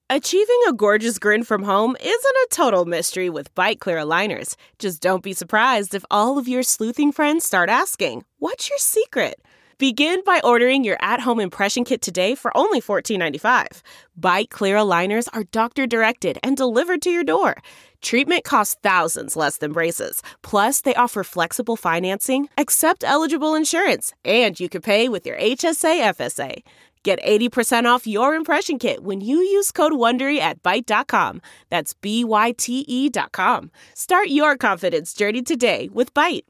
Achieving a gorgeous grin from home isn't a total mystery with Byte Clear aligners. Just don't be surprised if all of your sleuthing friends start asking, "What's your secret?" Begin by ordering your at-home impression kit today for only $14.95. Byte Clear aligners are doctor-directed and delivered to your door. Treatment costs thousands less than braces. Plus, they offer flexible financing, accept eligible insurance, and you can pay with your HSA FSA. Get 80% off your impression kit when you use code WONDERY at Byte.com. That's BYTE.com. Start your confidence journey today with Byte.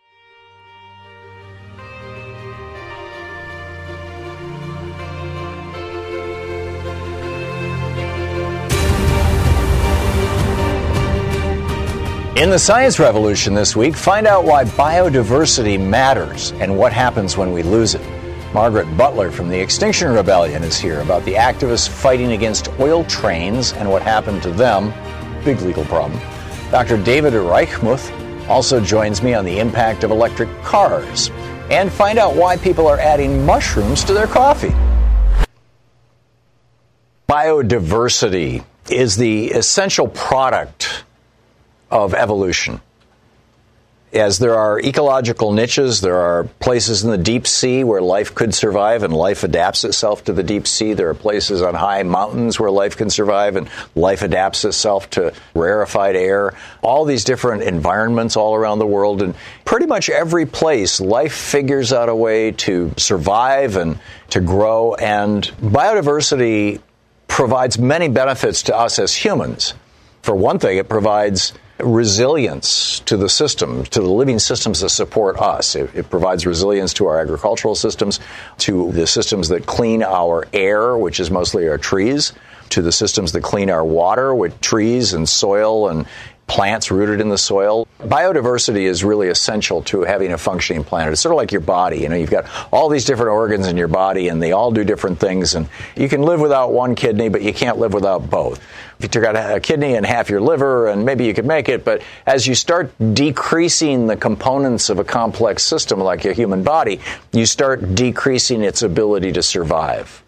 In the Science Revolution this week, find out why biodiversity matters and what happens when we lose it. Margaret Butler from the Extinction Rebellion is here about the activists fighting against oil trains and what happened to them. Big legal problem. Dr. David Reichmuth also joins me on the impact of electric cars. And find out why people are adding mushrooms to their coffee. Biodiversity is the essential product of evolution. As there are ecological niches, there are places in the deep sea where life could survive and life adapts itself to the deep sea. There are places on high mountains where life can survive and life adapts itself to rarefied air. All these different environments all around the world, and pretty much every place life figures out a way to survive and to grow. And biodiversity provides many benefits to us as humans. For one thing, it provides resilience to the system, to the living systems that support us. It provides resilience to our agricultural systems, to the systems that clean our air, which is mostly our trees, to the systems that clean our water with trees and soil and plants rooted in the soil. Biodiversity is really essential to having a functioning planet. It's sort of like your body. You know, you've got all these different organs in your body, and they all do different things. And you can live without one kidney, but you can't live without both. If you took out a kidney and half your liver, and maybe you could make it, but as you start decreasing the components of a complex system like a human body, you start decreasing its ability to survive.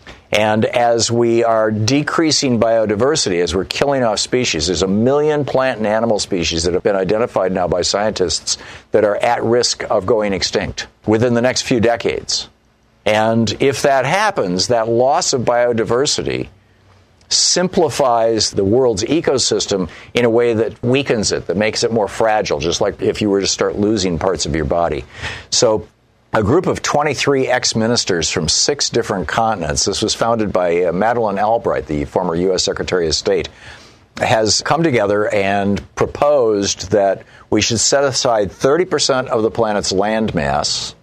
And as we are decreasing biodiversity, as we're killing off species, there's 1 million plant and animal species that have been identified now by scientists that are at risk of going extinct within the next few decades. And if that happens, that loss of biodiversity simplifies the world's ecosystem in a way that weakens it, that makes it more fragile, just like if you were to start losing parts of your body. So a group of 23 ex-ministers from 6 different continents, this was founded by Madeleine Albright, the former U.S. Secretary of State, has come together and proposed that we should set aside 30% of the planet's land mass,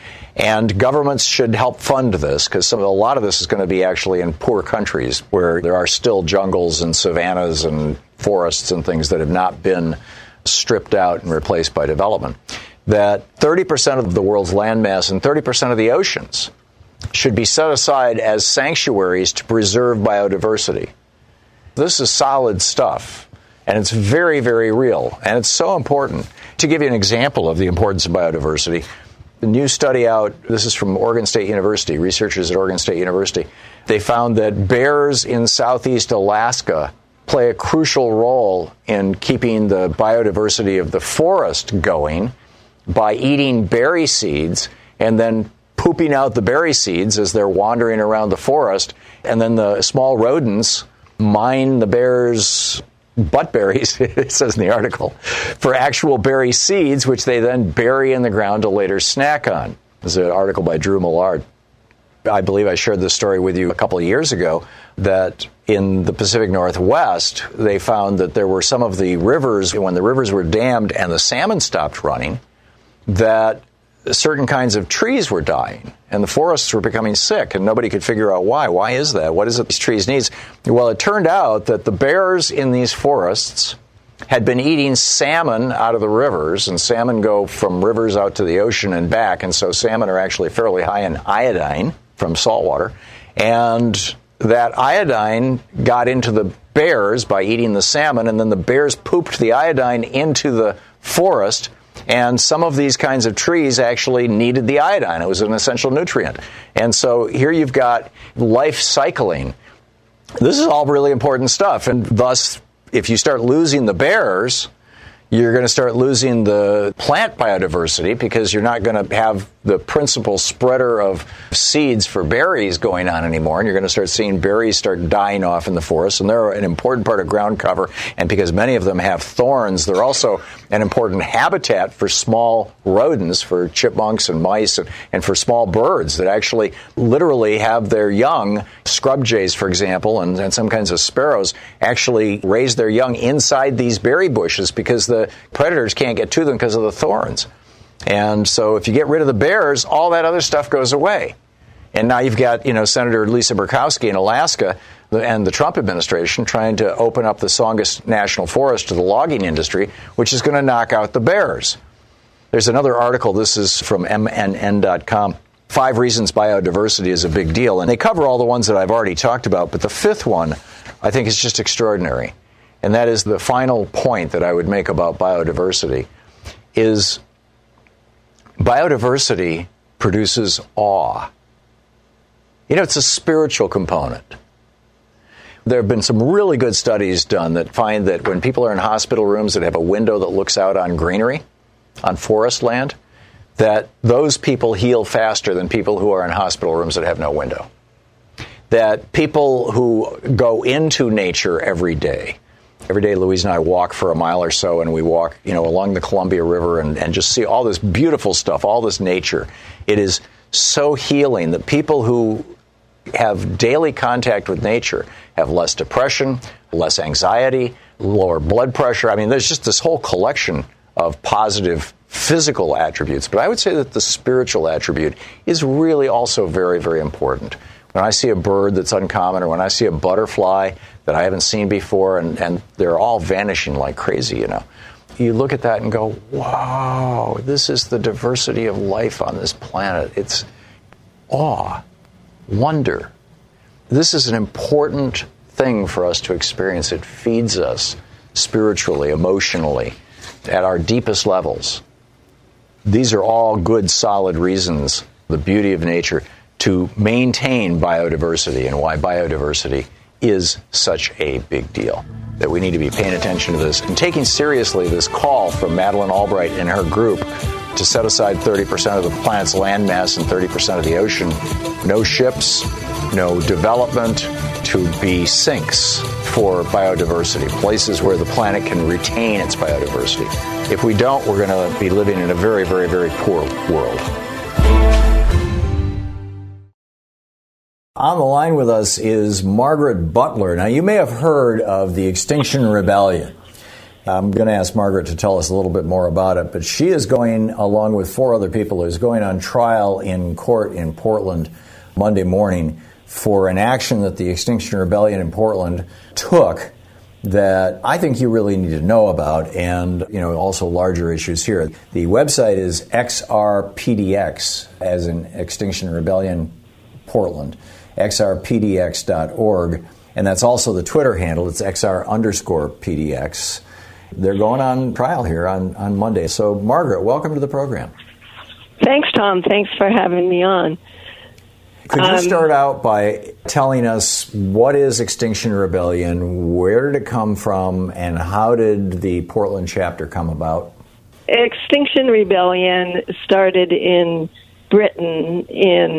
and governments should help fund this, because a lot of this is going to be actually in poor countries where there are still jungles and savannas and forests and things that have not been stripped out and replaced by development. That 30% of the world's landmass and 30% of the oceans should be set aside as sanctuaries to preserve biodiversity. This is solid stuff, and it's very, very real, and it's so important. To give you an example of the importance of biodiversity, the new study out, this is from Oregon State University, researchers at Oregon State University, they found that bears in southeast Alaska play a crucial role in keeping the biodiversity of the forest going by eating berry seeds and then pooping out the berry seeds as they're wandering around the forest. And then the small rodents mine the bears' butt berries, it says in the article, for actual berry seeds, which they then bury in the ground to later snack on. There's an article by Drew Millard. I believe I shared this story with you a couple of years ago, that in the Pacific Northwest, they found that there were some of the rivers, when the rivers were dammed and the salmon stopped running, that certain kinds of trees were dying and the forests were becoming sick, and nobody could figure out why. Why is that? What is it these trees need? Well, it turned out that the bears in these forests had been eating salmon out of the rivers, and salmon go from rivers out to the ocean and back, and so salmon are actually fairly high in iodine from salt water, and that iodine got into the bears by eating the salmon, and then the bears pooped the iodine into the forest. And some of these kinds of trees actually needed the iodine. It was an essential nutrient. And so here you've got life cycling. This is all really important stuff, and thus, if you start losing the bears, you're going to start losing the plant biodiversity because you're not going to have the principal spreader of seeds for berries going on anymore, and you're going to start seeing berries start dying off in the forest, and they're an important part of ground cover, and because many of them have thorns, they're also an important habitat for small rodents, for chipmunks and mice, and for small birds that actually literally have their young, scrub jays, for example, and some kinds of sparrows, actually raise their young inside these berry bushes because the predators can't get to them because of the thorns. And so if you get rid of the bears, all that other stuff goes away. And now you've got, Senator Lisa Murkowski in Alaska and the Trump administration trying to open up the Songus National Forest to the logging industry, which is going to knock out the bears. There's another article, this is from MNN.com, 5 reasons biodiversity is a big deal. And they cover all the ones that I've already talked about, but the 5th one I think is just extraordinary. And that is the final point that I would make about biodiversity, is biodiversity produces awe. It's a spiritual component. There have been some really good studies done that find that when people are in hospital rooms that have a window that looks out on greenery, on forest land, that those people heal faster than people who are in hospital rooms that have no window. That people who go into nature every day, Louise and I walk for a mile or so, and we walk, along the Columbia River and just see all this beautiful stuff, all this nature. It is so healing that people who have daily contact with nature have less depression, less anxiety, lower blood pressure. I mean, there's just this whole collection of positive physical attributes. But I would say that the spiritual attribute is really also very, very important. When I see a bird that's uncommon, or when I see a butterfly that I haven't seen before, and they're all vanishing like crazy, you look at that and go, wow, this is the diversity of life on this planet. It's awe, wonder. This is an important thing for us to experience. It feeds us spiritually, emotionally, at our deepest levels. These are all good, solid reasons, the beauty of nature, to maintain biodiversity, and why biodiversity is such a big deal. That we need to be paying attention to this and taking seriously this call from Madeleine Albright and her group to set aside 30% of the planet's landmass and 30% of the ocean. No ships, no development, to be sinks for biodiversity, places where the planet can retain its biodiversity. If we don't, we're going to be living in a very, very, very poor world. On the line with us is Margaret Butler. Now, you may have heard of the Extinction Rebellion. I'm going to ask Margaret to tell us a little bit more about it, but she is going, along with 4 other people, is going on trial in court in Portland Monday morning for an action that the Extinction Rebellion in Portland took that I think you really need to know about, and also larger issues here. The website is XRPDX, as in Extinction Rebellion Portland, xrpdx.org, and that's also the Twitter handle. It's XR_PDX. They're going on trial here on Monday. So, Margaret, welcome to the program. Thanks, Tom. Thanks for having me on. Could you start out by telling us what is Extinction Rebellion, where did it come from, and how did the Portland chapter come about? Extinction Rebellion started in Britain in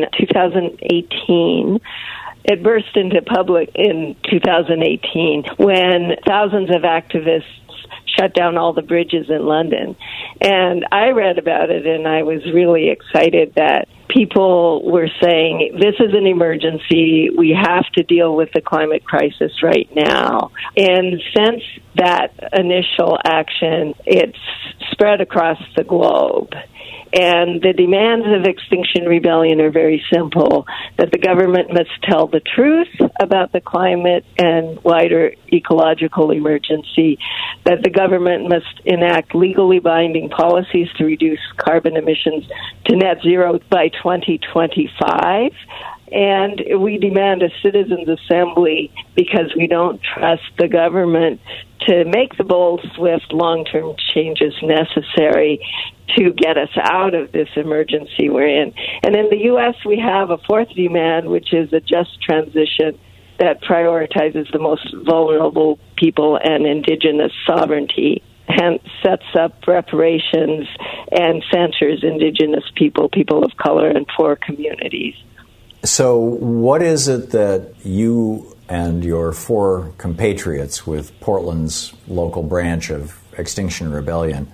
2018. It burst into public in 2018 when thousands of activists shut down all the bridges in London. And I read about it, and I was really excited that people were saying, this is an emergency. We have to deal with the climate crisis right now. And since that initial action, it's spread across the globe. And the demands of Extinction Rebellion are very simple, that the government must tell the truth about the climate and wider ecological emergency, that the government must enact legally binding policies to reduce carbon emissions to net zero by 2025. And we demand a citizens' assembly because we don't trust the government to make the bold, swift, long-term changes necessary to get us out of this emergency we're in. And in the U.S., we have a 4th demand, which is a just transition that prioritizes the most vulnerable people and indigenous sovereignty, hence sets up reparations and censors indigenous people, people of color, and poor communities. So what is it that you and your 4 compatriots with Portland's local branch of Extinction Rebellion,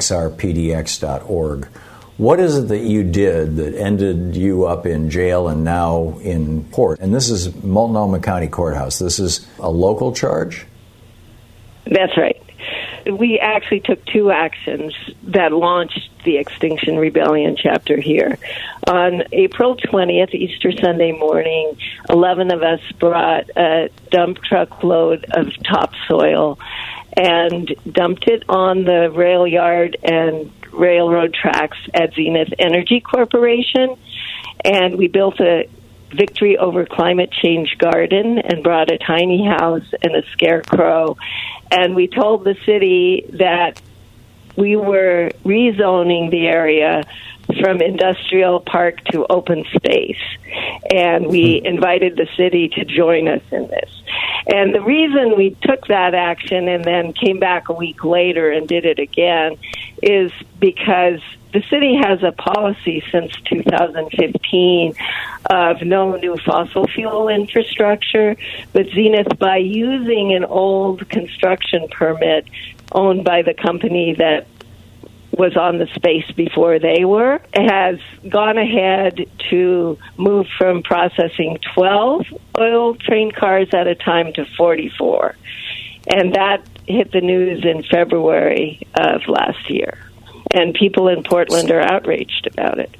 xrpdx.org, what is it that you did that ended you up in jail and now in court? And this is Multnomah County Courthouse. This is a local charge? That's right. We actually took 2 actions that launched the Extinction Rebellion chapter here. On April 20th, Easter Sunday morning, 11 of us brought a dump truck load of topsoil and dumped it on the rail yard and railroad tracks at Zenith Energy Corporation. And we built a Victory Over Climate Change garden and brought a tiny house and a scarecrow. And we told the city that we were rezoning the area from industrial park to open space. And we invited the city to join us in this. And the reason we took that action and then came back a week later and did it again is because the city has a policy since 2015 of no new fossil fuel infrastructure, but Zenith, by using an old construction permit owned by the company that was on the space before they were, has gone ahead to move from processing 12 oil train cars at a time to 44. And that hit the news in February of last year. And people in Portland are outraged about it.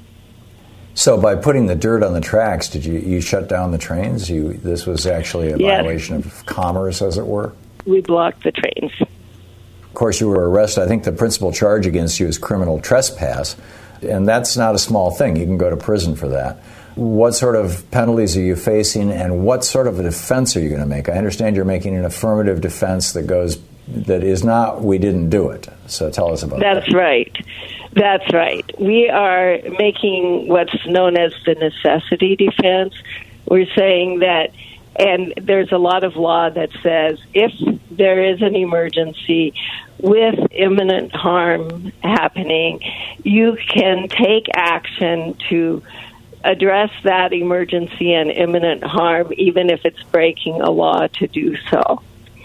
So by putting the dirt on the tracks, did you shut down the trains? This was actually a violation of commerce, as it were? We blocked the trains. Of course, you were arrested. I think the principal charge against you is criminal trespass, and that's not a small thing. You can go to prison for that. What sort of penalties are you facing, and what sort of a defense are you going to make? I understand you're making an affirmative defense that is not, we didn't do it. So tell us about that. That's right. We are making what's known as the necessity defense. We're saying that, and there's a lot of law that says if there is an emergency with imminent harm happening, you can take action to address that emergency and imminent harm, even if it's breaking a law to do so.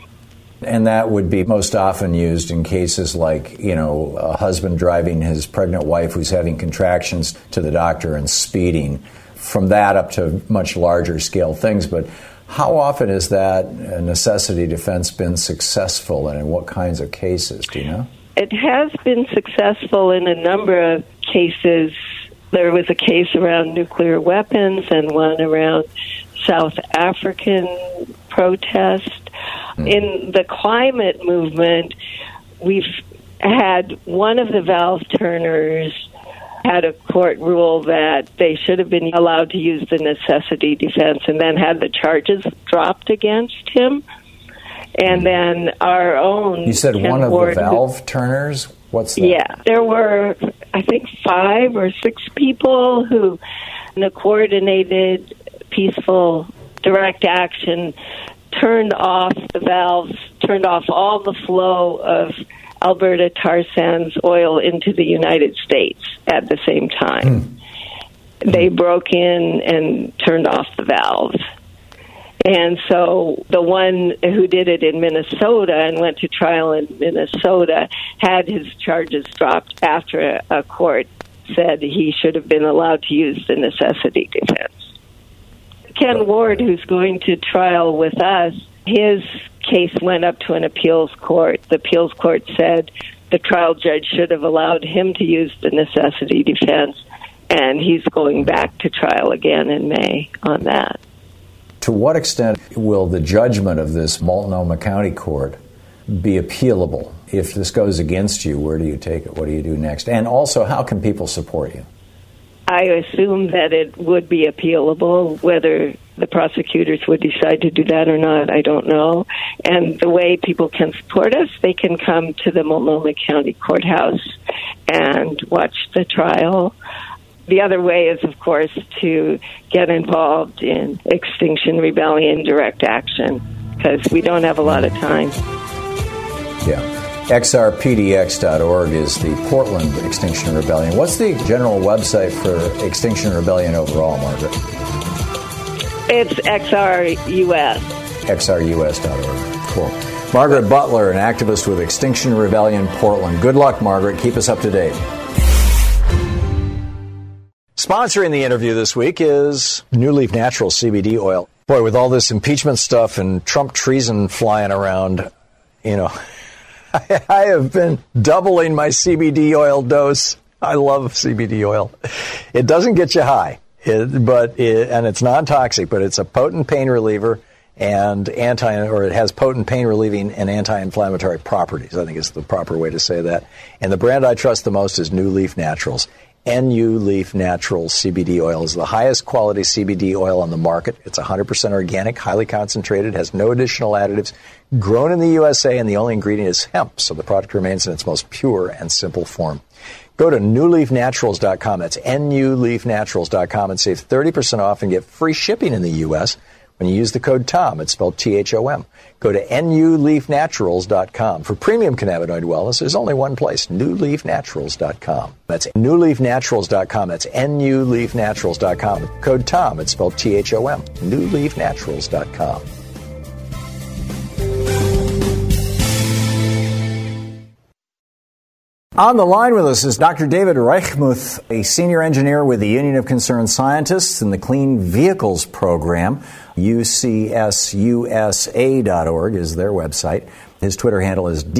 And that would be most often used in cases like, a husband driving his pregnant wife who's having contractions to the doctor and speeding, from that up to much larger scale things. But how often has that necessity defense been successful, and in what kinds of cases, do you know? It has been successful in a number of cases. There was a case around nuclear weapons and one around South African protest. In the climate movement, we've had one of the valve turners had a court rule that they should have been allowed to use the necessity defense and then had the charges dropped against him. And then our own... You said one of the valve turners? What's that? Yeah, there were, I think, 5 or 6 people who, in a coordinated, peaceful, direct action, turned off the valves, turned off all the flow of Alberta tar sands oil into the United States at the same time. They broke in and turned off the valves. And so the one who did it in Minnesota and went to trial in Minnesota had his charges dropped after a court said he should have been allowed to use the necessity defense. Ken Ward, who's going to trial with us, his case went up to an appeals court. The appeals court said the trial judge should have allowed him to use the necessity defense, and he's going back to trial again in May on that. To what extent will the judgment of this Multnomah County Court be appealable? If this goes against you, where do you take it? What do you do next? And also, how can people support you? I assume that it would be appealable. Whether the prosecutors would decide to do that or not, I don't know. And the way people can support us, they can come to the Multnomah County Courthouse and watch the trial. The other way is, of course, to get involved in Extinction Rebellion direct action, because we don't have a lot of time. Yeah. XRPDX.org is the Portland Extinction Rebellion. What's the general website for Extinction Rebellion overall, Margaret? It's XRUS. XRUS.org. Cool. Margaret Butler, an activist with Extinction Rebellion Portland. Good luck, Margaret. Keep us up to date. Sponsoring the interview this week is New Leaf Naturals CBD oil. Boy, with all this impeachment stuff and Trump treason flying around, I have been doubling my CBD oil dose. I love CBD oil. It doesn't get you high, and it's non-toxic, but it's a potent pain reliever and it has potent pain relieving and anti-inflammatory properties. I think is the proper way to say that. And the brand I trust the most is New Leaf Naturals. NU Leaf Naturals CBD oil is the highest quality CBD oil on the market. It's 100% organic, highly concentrated, has no additional additives, grown in the USA, and the only ingredient is hemp, so the product remains in its most pure and simple form. Go to newleafnaturals.com. That's nuleafnaturals.com and save 30% off and get free shipping in the U.S. when you use the code TOM. It's spelled THOM. Go to nuleafnaturals.com. For premium cannabinoid wellness, there's only one place, newleafnaturals.com. That's newleafnaturals.com. That's nuleafnaturals.com. Code TOM. It's spelled THOM. newleafnaturals.com. On the line with us is Dr. David Reichmuth, a senior engineer with the Union of Concerned Scientists in the Clean Vehicles Program. UCSUSA.org is their website. His Twitter handle is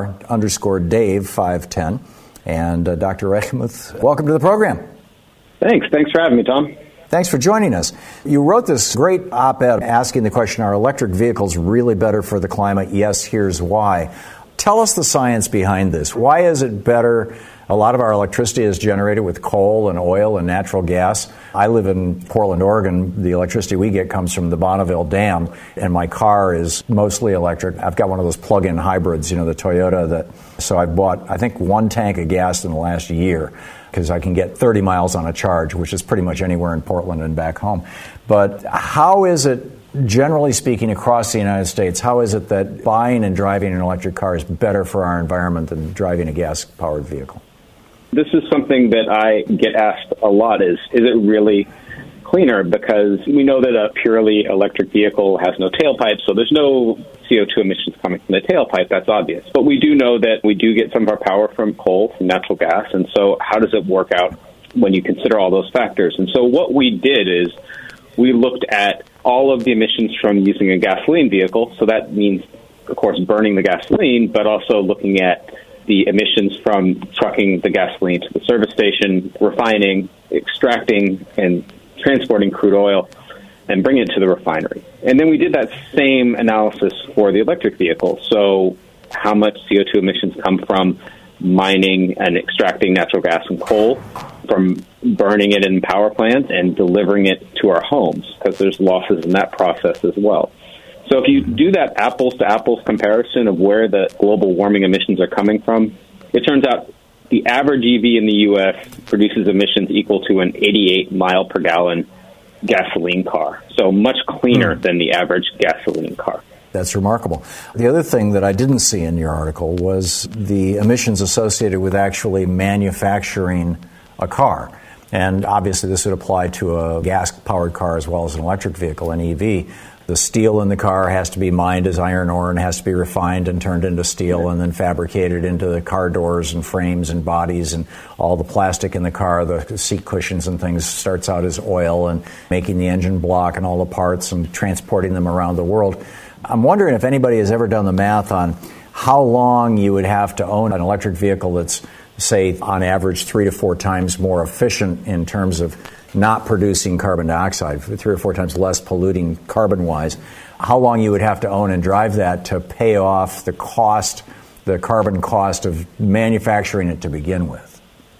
Dr_Dave510. And Dr. Reichmuth, welcome to the program. Thanks for having me, Tom. Thanks for joining us. You wrote this great op-ed asking the question, are electric vehicles really better for the climate? Yes, here's why. Tell us the science behind this. Why is it better? A lot of our electricity is generated with coal and oil and natural gas. I live in Portland, Oregon. The electricity we get comes from the Bonneville Dam, and my car is mostly electric. I've got one of those plug-in hybrids, the Toyota. So I've bought, I think, 1 tank of gas in the last year because I can get 30 miles on a charge, which is pretty much anywhere in Portland and back home. But how is it, generally speaking, across the United States, how is it that buying and driving an electric car is better for our environment than driving a gas-powered vehicle? This is something that I get asked a lot, is it really cleaner? Because we know that a purely electric vehicle has no tailpipe, so there's no CO2 emissions coming from the tailpipe. That's obvious. But we do know that we do get some of our power from coal, from natural gas, and so how does it work out when you consider all those factors? And so what we did is we looked at all of the emissions from using a gasoline vehicle. So that means, of course, burning the gasoline, but also looking at the emissions from trucking the gasoline to the service station, refining, extracting, and transporting crude oil, and bringing it to the refinery. And then we did that same analysis for the electric vehicle. So how much CO2 emissions come from mining and extracting natural gas and coal, from burning it in power plants and delivering it to our homes, because there's losses in that process as well. So if you do that apples-to-apples comparison of where the global warming emissions are coming from, it turns out the average EV in the U.S. produces emissions equal to an 88-mile-per-gallon gasoline car, so much cleaner than the average gasoline car. That's remarkable. The other thing that I didn't see in your article was the emissions associated with actually manufacturing a car. And obviously this would apply to a gas-powered car as well as an electric vehicle, an EV. The steel in the car has to be mined as iron ore and has to be refined and turned into steel and then fabricated into the car doors and frames and bodies, and all the plastic in the car, the seat cushions and things, starts out as oil, and making the engine block and all the parts and transporting them around the world. I'm wondering if anybody has ever done the math on how long you would have to own an electric vehicle that's, say, on average 3 to 4 times more efficient in terms of not producing carbon dioxide, 3 or 4 times less polluting carbon-wise. How long you would have to own and drive that to pay off the cost, the carbon cost of manufacturing it to begin with?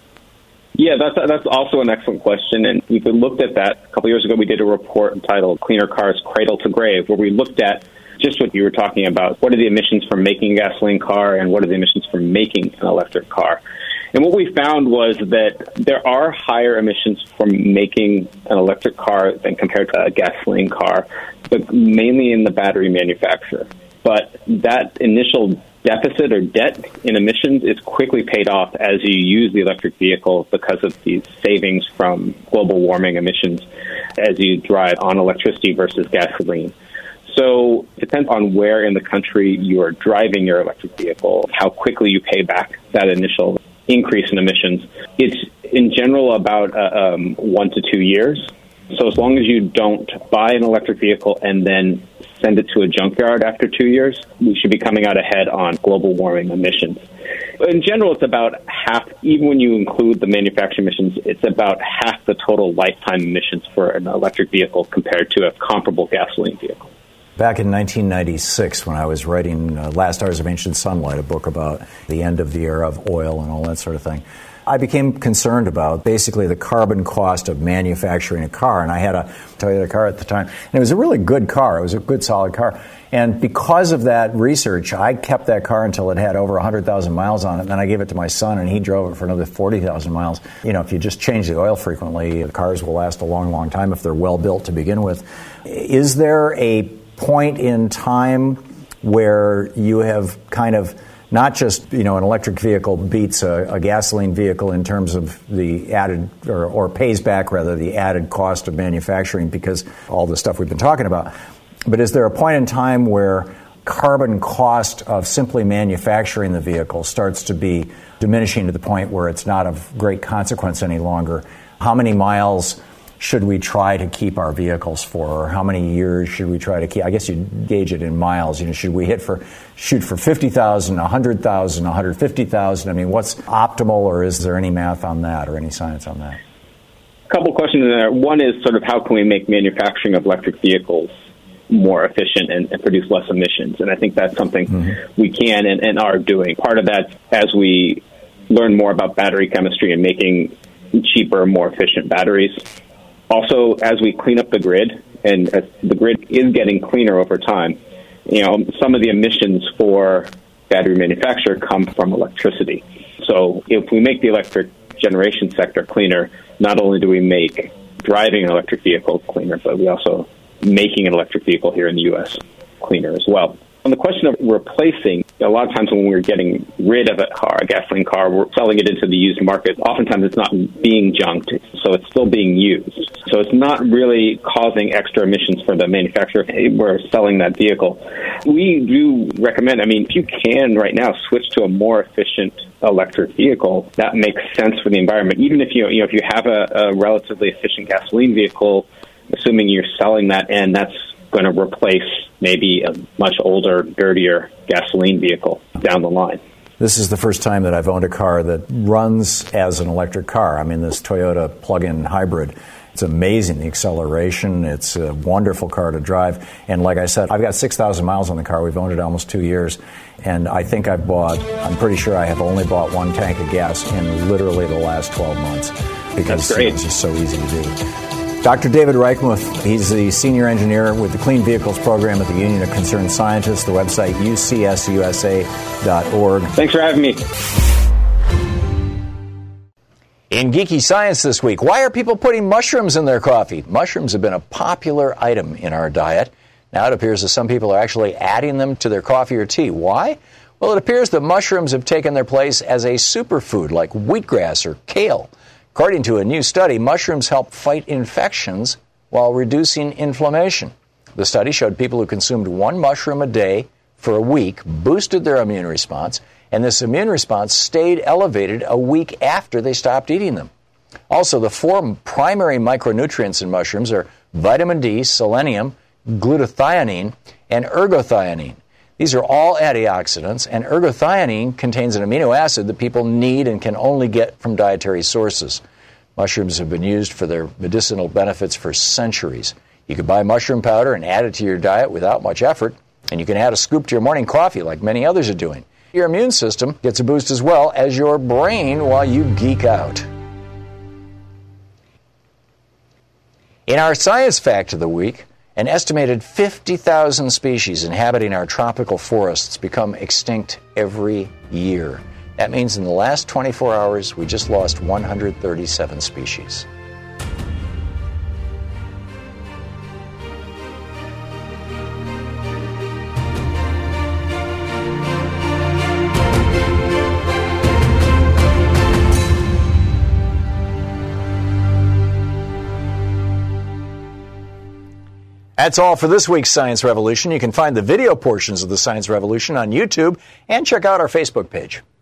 Yeah, that's also an excellent question, and we've looked at that. A couple years ago, we did a report entitled Cleaner Cars Cradle to Grave, where we looked at just what you were talking about. What are the emissions from making a gasoline car, and what are the emissions from making an electric car? And what we found was that there are higher emissions from making an electric car than compared to a gasoline car, but mainly in the battery manufacturer. But that initial deficit or debt in emissions is quickly paid off as you use the electric vehicle because of these savings from global warming emissions as you drive on electricity versus gasoline. So it depends on where in the country you are driving your electric vehicle, how quickly you pay back that initial increase in emissions. It's in general about 1 to 2 years. So as long as you don't buy an electric vehicle and then send it to a junkyard after 2 years, we should be coming out ahead on global warming emissions. In general, it's about half, even when you include the manufacturing emissions, it's about half the total lifetime emissions for an electric vehicle compared to a comparable gasoline vehicle. Back in 1996, when I was writing Last Hours of Ancient Sunlight, a book about the end of the era of oil and all that sort of thing, I became concerned about basically the carbon cost of manufacturing a car. And I had a Toyota car at the time. And it was a really good car. It was a good, solid car. And because of that research, I kept that car until it had over 100,000 miles on it. And then I gave it to my son, and he drove it for another 40,000 miles. You know, if you just change the oil frequently, the cars will last a long, long time if they're well built to begin with. Is there a point in time where you have kind of not just, you know, an electric vehicle beats a gasoline vehicle in terms of the added, or pays back, rather, the added cost of manufacturing because all the stuff we've been talking about. But is there a point in time where carbon cost of simply manufacturing the vehicle starts to be diminishing to the point where it's not of great consequence any longer? How many miles should we try to keep our vehicles for, or how many years should we try to keep? I guess you gauge it in miles. You know, should we shoot for 50,000, 100,000, 150,000? I mean, what's optimal, or is there any math on that or any science on that? A couple questions in there. One is sort of how can we make manufacturing of electric vehicles more efficient and produce less emissions? And I think that's something we can and are doing. Part of that, as we learn more about battery chemistry and making cheaper, more efficient batteries. Also, as we clean up the grid, and as the grid is getting cleaner over time, you know, some of the emissions for battery manufacture come from electricity. So if we make the electric generation sector cleaner, not only do we make driving an electric vehicle cleaner, but we also making an electric vehicle here in the U.S. cleaner as well. On the question of replacing, a lot of times when we're getting rid of a gasoline car, we're selling it into the used market. Oftentimes it's not being junked, so it's still being used. So it's not really causing extra emissions for the manufacturer if we're selling that vehicle. We do recommend, I mean, if you can right now switch to a more efficient electric vehicle, that makes sense for the environment. Even if if you have a relatively efficient gasoline vehicle, assuming you're selling that and that's going to replace maybe a much older, dirtier gasoline vehicle down the line. This is the first time that I've owned a car that runs as an electric car. I mean, this Toyota plug-in hybrid. It's amazing, the acceleration. It's a wonderful car to drive. And like I said, I've got 6,000 miles on the car. We've owned it almost 2 years. And I think I'm pretty sure I have only bought one tank of gas in literally the last 12 months. Because it's just so easy to do. Dr. David Reichmuth, he's the senior engineer with the Clean Vehicles Program at the Union of Concerned Scientists, the website ucsusa.org. Thanks for having me. In Geeky Science this week, why are people putting mushrooms in their coffee? Mushrooms have been a popular item in our diet. Now it appears that some people are actually adding them to their coffee or tea. Why? Well, it appears that mushrooms have taken their place as a superfood like wheatgrass or kale. According to a new study, mushrooms help fight infections while reducing inflammation. The study showed people who consumed one mushroom a day for a week boosted their immune response, and this immune response stayed elevated a week after they stopped eating them. Also, the 4 primary micronutrients in mushrooms are vitamin D, selenium, glutathione, and ergothioneine. These are all antioxidants, and ergothioneine contains an amino acid that people need and can only get from dietary sources. Mushrooms have been used for their medicinal benefits for centuries. You can buy mushroom powder and add it to your diet without much effort, and you can add a scoop to your morning coffee like many others are doing. Your immune system gets a boost as well as your brain while you geek out. In our science fact of the week, an estimated 50,000 species inhabiting our tropical forests become extinct every year. That means in the last 24 hours, we just lost 137 species. That's all for this week's Science Revolution. You can find the video portions of the Science Revolution on YouTube and check out our Facebook page.